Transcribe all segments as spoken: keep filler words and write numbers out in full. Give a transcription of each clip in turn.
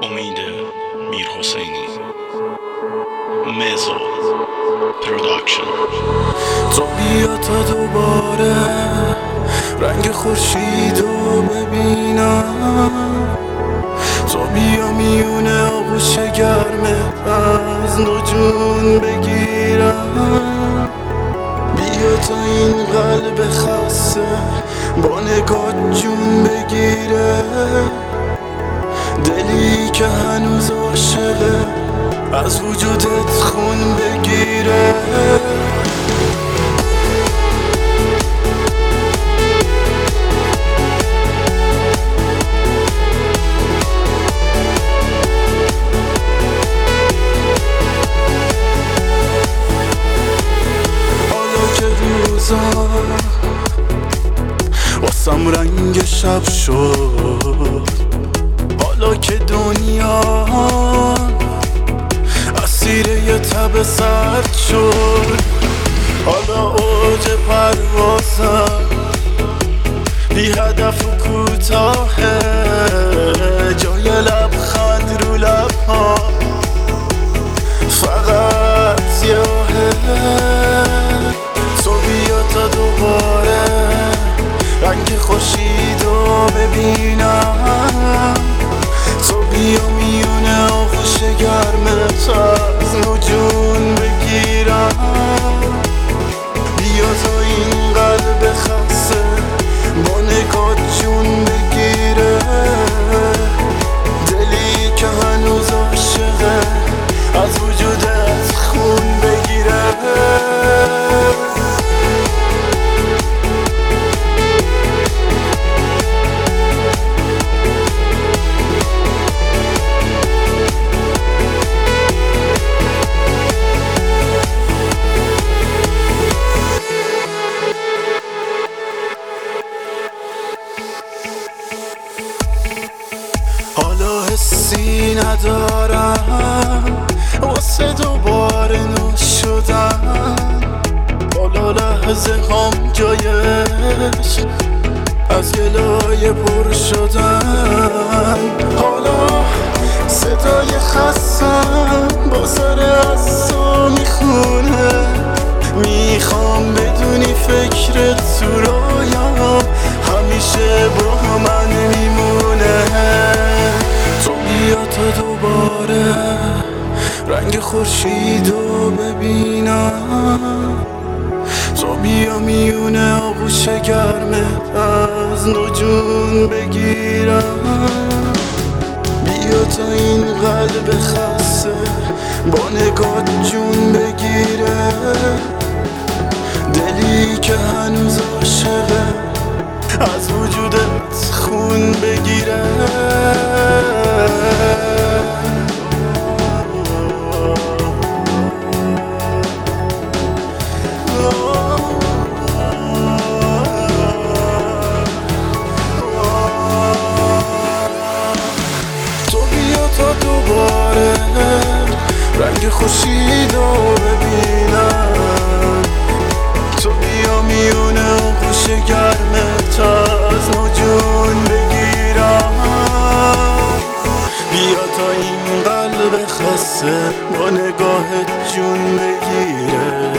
امید میر حسینی مزو پروداکشن. تو بیا تا دوباره رنگ خورشیدو ببینم، تو بیا میونه آغوش گرمت از نجوم بگیرم، بیا تا این قلب خسته با نگاه جون بگیره، دلی که هنوز عاشقه از وجودت خون بگیره. حالا که روزا واسم رنگ شب شد، حالا که دنیا اسیر یه تب سرد شد، حالا اوج پروازم بی هدف و کوتاهه، جای لبخند رو لبها فقط سیاهه. تو بیا تا دوباره رنگ خورشیدو ببینم، تو بیا میونه آغوش گرمت از نجوم بگیرم، بیا تا این قلب خسته با نگاه جون بگیره، دلی که هنوز عاشقه از وجودت خون بگیره. حالا حسی ندارم واسه دوباره نو شدن، حالا لحظه هم جایش از گلای پر شدن، حالا صدای خستم با سر از تو میخونه، میخوام بدونی فکرت تو رویام همیشه با من میمونه. تو بیا تا دوباره رنگ خورشیدو ببینم، تو بیا میونه آغوش گرمت از نجوم بگیرم، بیا تا این قلب خسته با نگاه جون بگیره، دلی که هنوز عاشقه از وجودت خون بگیره. تو بیا تا دوباره رنگ خورشیدو ببینم، تو بیا میونه آغوش گرمت از نجوم بگیرم، بیا تا این قلب خسته با نگاهت جون بگیره،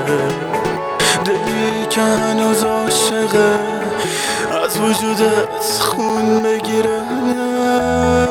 دلی که هنوز عاشقه از وجودت خون بگیره.